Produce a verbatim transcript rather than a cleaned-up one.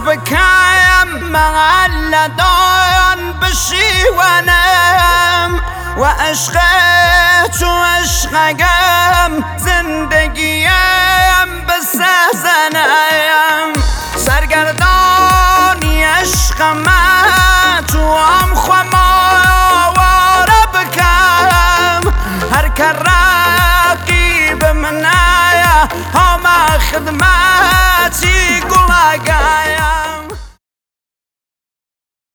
بکەم مەغەل لە دۆیان بشیوەنم و عشقت و عشقەکەم زندگیم بسەزەنەم سەرگەردانی عشقەمە توام خۆمەوارە بکەم هەر کە ڕەقیب منایە هەما خدمەتی گوڵەکەیم